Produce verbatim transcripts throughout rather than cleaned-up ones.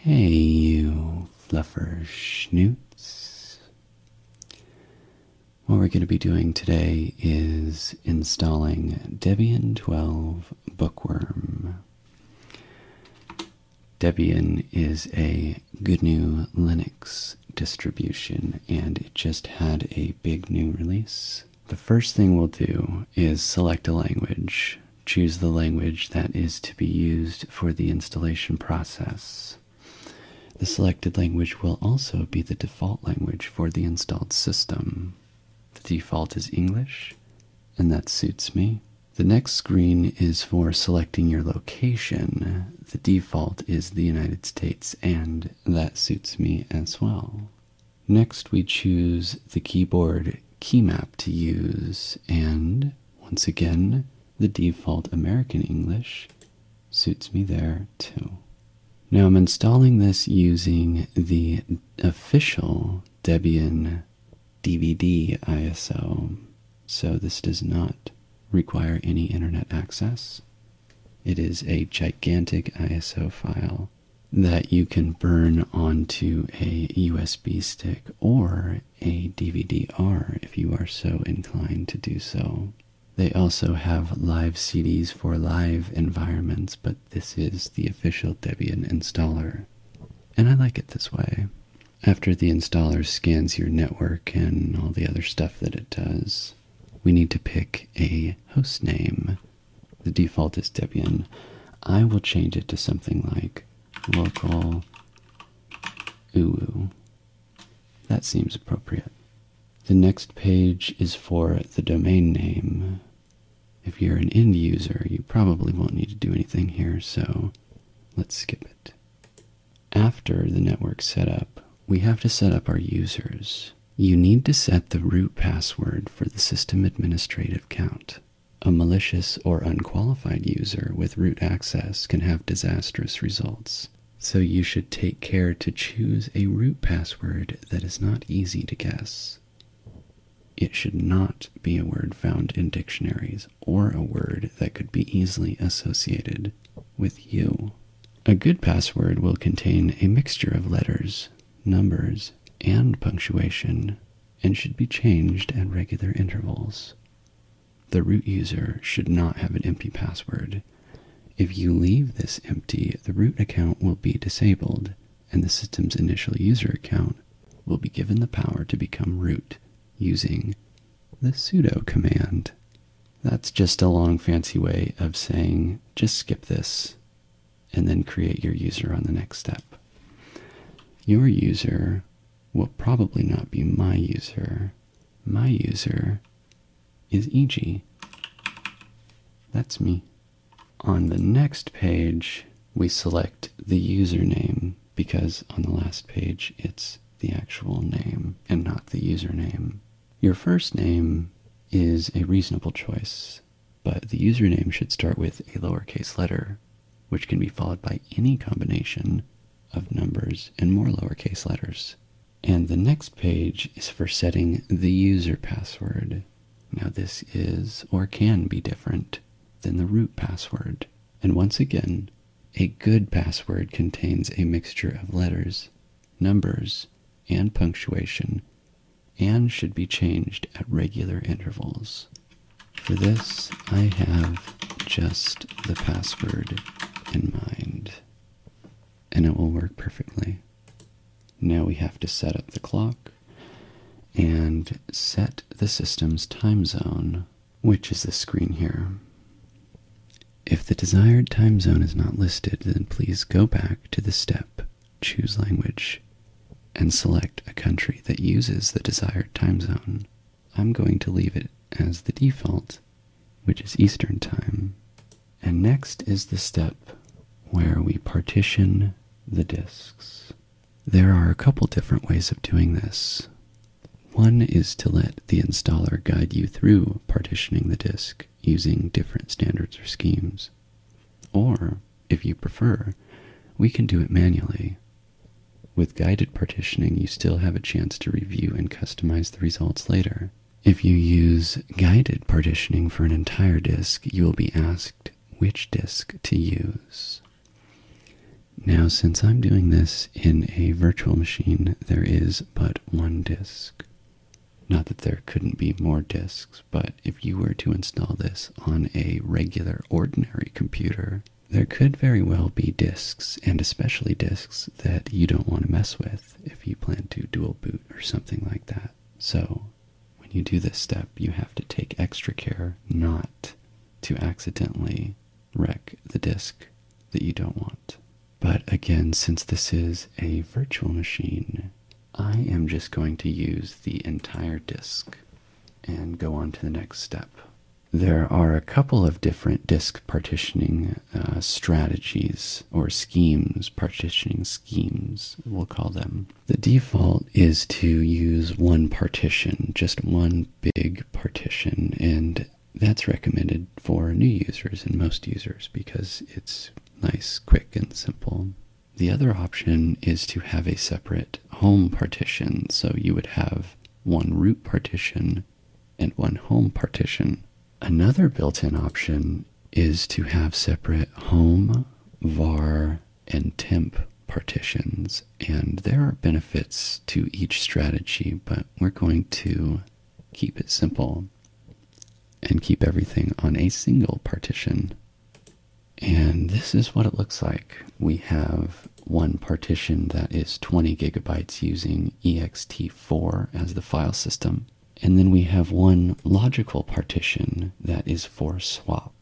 Hey, you fluffer schnoots. What we're going to be doing today is installing Debian twelve Bookworm. Debian is a good new Linux distribution, and it just had a big new release. The first thing we'll do is select a language. Choose the language that is to be used for the installation process. The selected language will also be the default language for the installed system. The default is English, and that suits me. The next screen is for selecting your location. The default is the United States, and that suits me as well. Next, we choose the keyboard key map to use, and once again, the default American English suits me there too. Now I'm installing this using the official Debian D V D I S O, so this does not require any internet access. It is a gigantic I S O file that you can burn onto a U S B stick or a D V D R if you are so inclined to do so. They also have live C Ds for live environments, but this is the official Debian installer, and I like it this way. After the installer scans your network and all the other stuff that it does, we need to pick a host name. The default is Debian. I will change it to something like local uwu. That seems appropriate. The next page is for the domain name. If you're an end user, you probably won't need to do anything here, so let's skip it. After the network setup, we have to set up our users. You need to set the root password for the system administrative account. A malicious or unqualified user with root access can have disastrous results, so you should take care to choose a root password that is not easy to guess. It should not be a word found in dictionaries or a word that could be easily associated with you. A good password will contain a mixture of letters, numbers, and punctuation, and should be changed at regular intervals. The root user should not have an empty password. If you leave this empty, the root account will be disabled, and the system's initial user account will be given the power to become root using the sudo command. That's just a long fancy way of saying just skip this and then create your user on the next step. Your user will probably not be my user. My user is E G. That's me. On the next page, we select the username because on the last page it's the actual name and not the username. Your first name is a reasonable choice, but the username should start with a lowercase letter, which can be followed by any combination of numbers and more lowercase letters. And the next page is for setting the user password. Now this is or can be different than the root password. And once again, a good password contains a mixture of letters, numbers, and punctuation, and should be changed at regular intervals. For this, I have just the password in mind, and it will work perfectly. Now we have to set up the clock and set the system's time zone, which is this screen here. If the desired time zone is not listed, then please go back to the step Choose Language and select a country that uses the desired time zone. I'm going to leave it as the default, which is Eastern Time. And next is the step where we partition the disks. There are a couple different ways of doing this. One is to let the installer guide you through partitioning the disk using different standards or schemes. Or, if you prefer, we can do it manually. With guided partitioning, you still have a chance to review and customize the results later. If you use guided partitioning for an entire disk, you will be asked which disk to use. Now, since I'm doing this in a virtual machine, there is but one disk. Not that there couldn't be more disks, but if you were to install this on a regular, ordinary computer, there could very well be disks, and especially disks that you don't want to mess with if you plan to dual boot or something like that. So, when you do this step, you have to take extra care not to accidentally wreck the disk that you don't want. But again, since this is a virtual machine, I am just going to use the entire disk and go on to the next step. There are a couple of different disk partitioning uh, strategies or schemes, partitioning schemes, we'll call them. The default is to use one partition, just one big partition, and that's recommended for new users and most users because it's nice, quick, and simple. The other option is to have a separate home partition, so you would have one root partition and one home partition. Another built-in option is to have separate home, var, and temp partitions, and there are benefits to each strategy, but we're going to keep it simple and keep everything on a single partition. And this is what it looks like. We have one partition that is twenty gigabytes using E X T four as the file system. And then we have one logical partition that is for swap.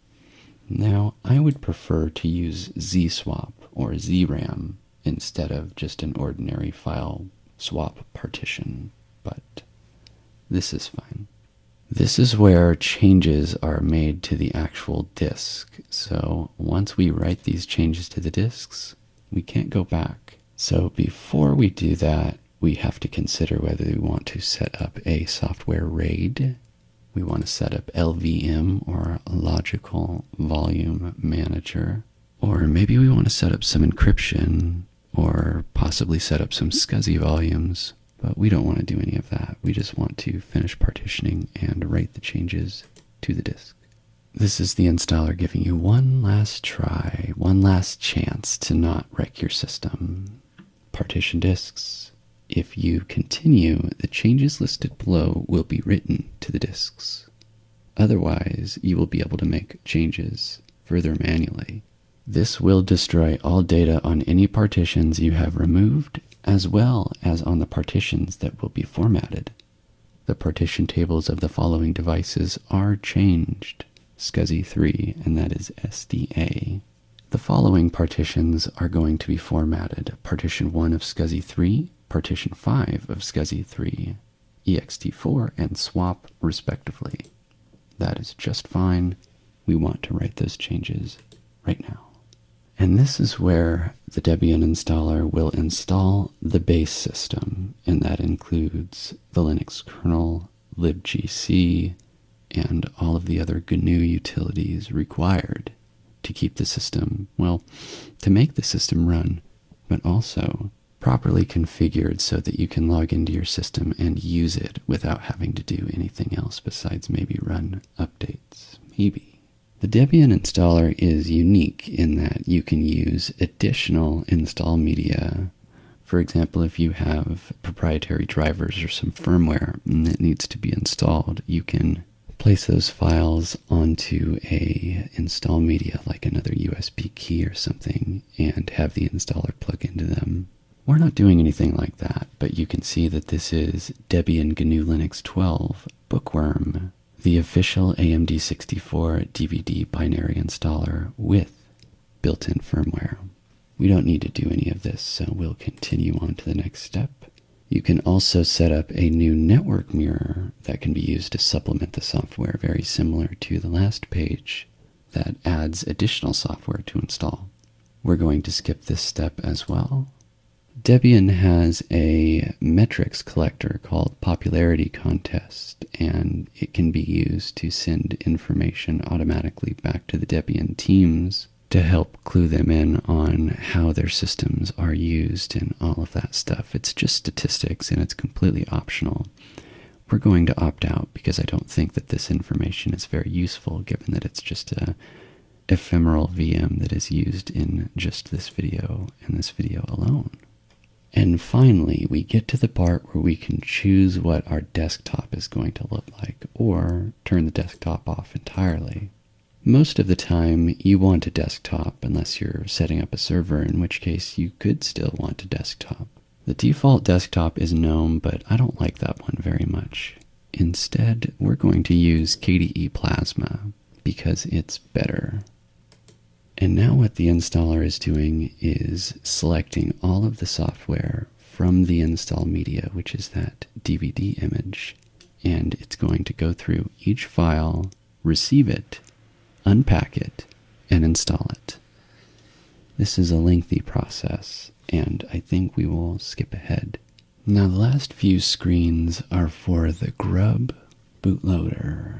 Now, I would prefer to use Z swap or Z RAM instead of just an ordinary file swap partition, but this is fine. This is where changes are made to the actual disk. So once we write these changes to the disks, we can't go back. So before we do that, we have to consider whether we want to set up a software RAID. We want to set up L V M or Logical Volume Manager. Or maybe we want to set up some encryption or possibly set up some SCSI volumes. But we don't want to do any of that. We just want to finish partitioning and write the changes to the disk. This is the installer giving you one last try, one last chance to not wreck your system. Partition disks. If you continue, the changes listed below will be written to the disks. Otherwise, you will be able to make changes further manually. This will destroy all data on any partitions you have removed, as well as on the partitions that will be formatted. The partition tables of the following devices are changed. SCSI three, and that is S D A. The following partitions are going to be formatted. Partition one of SCSI three, Partition five of SCSI three, E X T four, and swap respectively. That is just fine. We want to write those changes right now. And this is where the Debian installer will install the base system, and that includes the Linux kernel, libgc, and all of the other G N U utilities required to keep the system, well, to make the system run, but also properly configured so that you can log into your system and use it without having to do anything else besides maybe run updates. Maybe. The Debian installer is unique in that you can use additional install media. For example, if you have proprietary drivers or some firmware that needs to be installed, you can place those files onto a install media like another U S B key or something and have the installer plug into them. We're not doing anything like that, but you can see that this is Debian G N U Linux twelve Bookworm, the official A M D sixty-four D V D binary installer with built-in firmware. We don't need to do any of this, so we'll continue on to the next step. You can also set up a new network mirror that can be used to supplement the software, very similar to the last page that adds additional software to install. We're going to skip this step as well. Debian has a metrics collector called Popularity Contest, and it can be used to send information automatically back to the Debian teams to help clue them in on how their systems are used and all of that stuff. It's just statistics and it's completely optional. We're going to opt out because I don't think that this information is very useful given that it's just a ephemeral V M that is used in just this video and this video alone. And finally, we get to the part where we can choose what our desktop is going to look like, or turn the desktop off entirely. Most of the time, you want a desktop unless you're setting up a server, in which case you could still want a desktop. The default desktop is GNOME, but I don't like that one very much. Instead, we're going to use K D E Plasma because it's better. And now what the installer is doing is selecting all of the software from the install media, which is that D V D image, and it's going to go through each file, receive it, unpack it, and install it. This is a lengthy process, and I think we will skip ahead. Now the last few screens are for the Grub bootloader.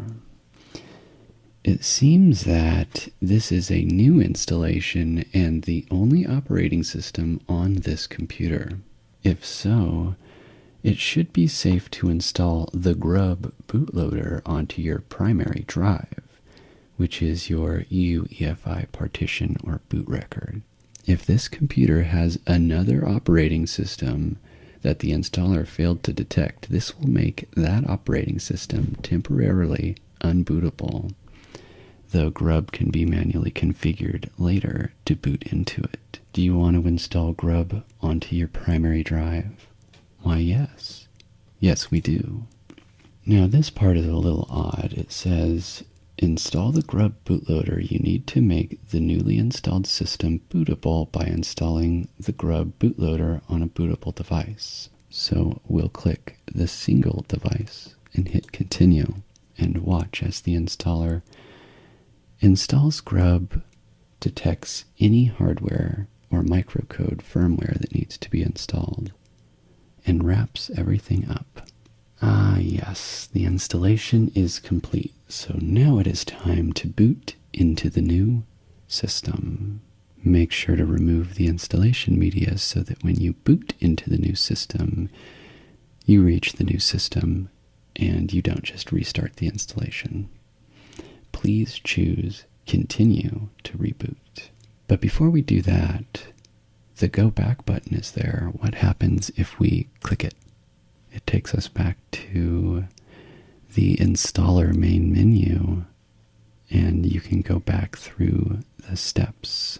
It seems that this is a new installation and the only operating system on this computer. If so, it should be safe to install the Grub bootloader onto your primary drive, which is your U E F I partition or boot record. If this computer has another operating system that the installer failed to detect, this will make that operating system temporarily unbootable, though Grub can be manually configured later to boot into it. Do you want to install Grub onto your primary drive? Why, yes. Yes, we do. Now, this part is a little odd. It says, install the Grub bootloader. You need to make the newly installed system bootable by installing the Grub bootloader on a bootable device. So we'll click the single device and hit continue and watch as the installer installs Grub, detects any hardware or microcode firmware that needs to be installed, and wraps everything up. Ah yes, the installation is complete, so now it is time to boot into the new system. Make sure to remove the installation media so that when you boot into the new system, you reach the new system and you don't just restart the installation. Please choose Continue to reboot. But before we do that, the Go Back button is there. What happens if we click it? It takes us back to the installer main menu, and you can go back through the steps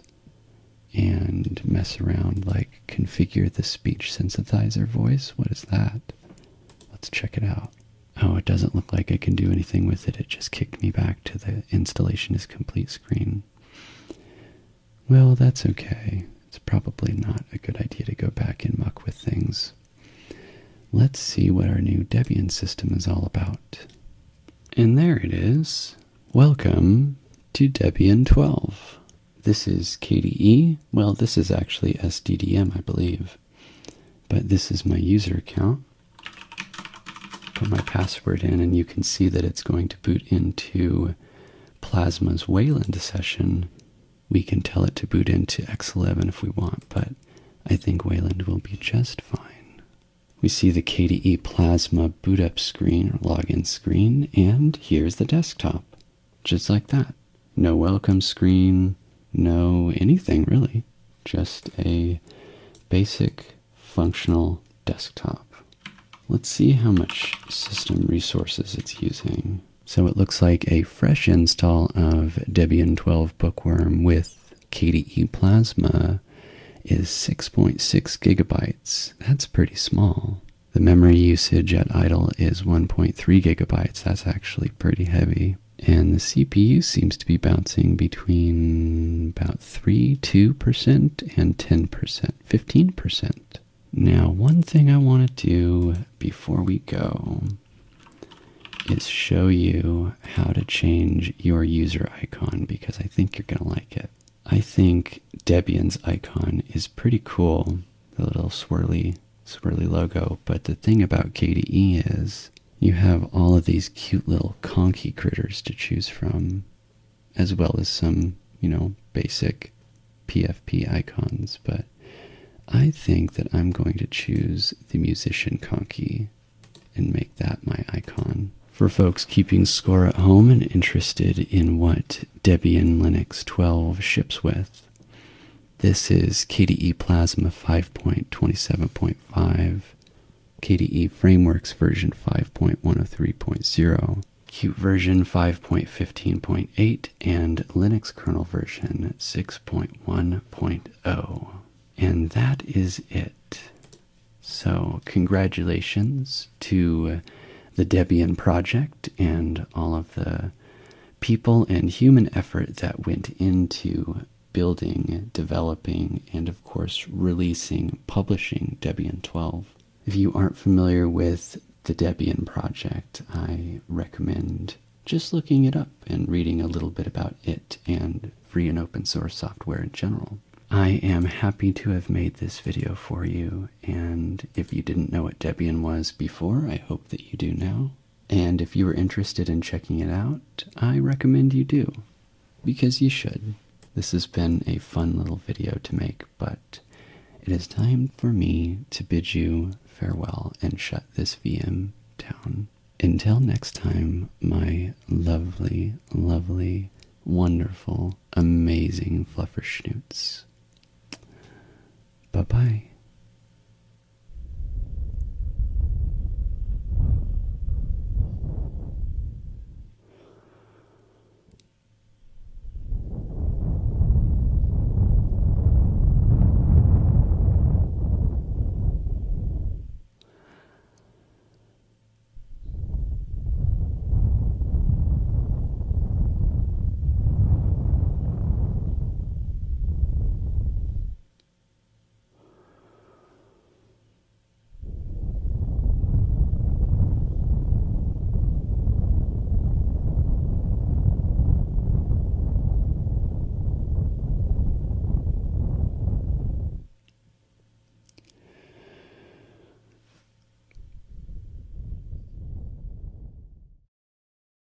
and mess around, like configure the speech synthesizer voice. What is that? Let's check it out. Oh, it doesn't look like I can do anything with it. It just kicked me back to the installation is complete screen. Well, that's okay. It's probably not a good idea to go back and muck with things. Let's see what our new Debian system is all about. And there it is. Welcome to Debian twelve. This is K D E. Well, this is actually S D D M, I believe. But this is my user account. Put my password in, and you can see that it's going to boot into Plasma's Wayland session. We can tell it to boot into X eleven if we want, but I think Wayland will be just fine. We see the K D E Plasma boot up screen or login screen, and here's the desktop. Just like that. No welcome screen, no anything really. Just a basic functional desktop. Let's see how much system resources it's using. So it looks like a fresh install of Debian twelve Bookworm with K D E Plasma is six point six gigabytes. That's pretty small. The memory usage at idle is one point three gigabytes. That's actually pretty heavy. And the C P U seems to be bouncing between about three, two percent and ten percent, fifteen percent. Now, one thing I want to do before we go is show you how to change your user icon, because I think you're going to like it. I think Debian's icon is pretty cool, the little swirly, swirly logo, but the thing about K D E is you have all of these cute little conky critters to choose from, as well as some, you know, basic P F P icons, but I think that I'm going to choose the musician conky and make that my icon For folks keeping score at home and interested in what Debian Linux twelve ships with, this is K D E Plasma five point twenty-seven point five, K D E Frameworks version five point one oh three point zero, Qt version five point fifteen point eight, and Linux kernel version six point one point oh. And that is it. So congratulations to the Debian project and all of the people and human effort that went into building, developing, and of course releasing, publishing Debian twelve. If you aren't familiar with the Debian project, I recommend just looking it up and reading a little bit about it and free and open source software in general. I am happy to have made this video for you, and if you didn't know what Debian was before, I hope that you do now. And if you are interested in checking it out, I recommend you do, because you should. This has been a fun little video to make, but it is time for me to bid you farewell and shut this V M down. Until next time, my lovely, lovely, wonderful, amazing Flufferschnoots. Bye-bye.